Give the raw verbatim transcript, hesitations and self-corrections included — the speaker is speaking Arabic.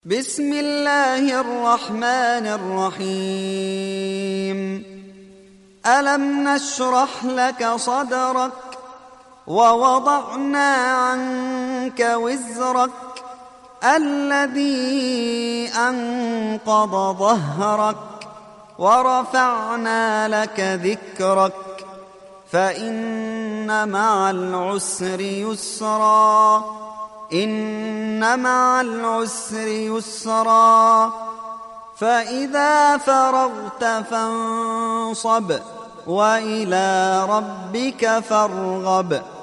بسم الله الرحمن الرحيم ألم نشرح لك صدرك ووضعنا عنك وزرك الذي أنقض ظهرك ورفعنا لك ذكرك فإن مع العسر يسرا إن مع العسر يسرا فإذا فرغت فانصب وإلى ربك فارغب.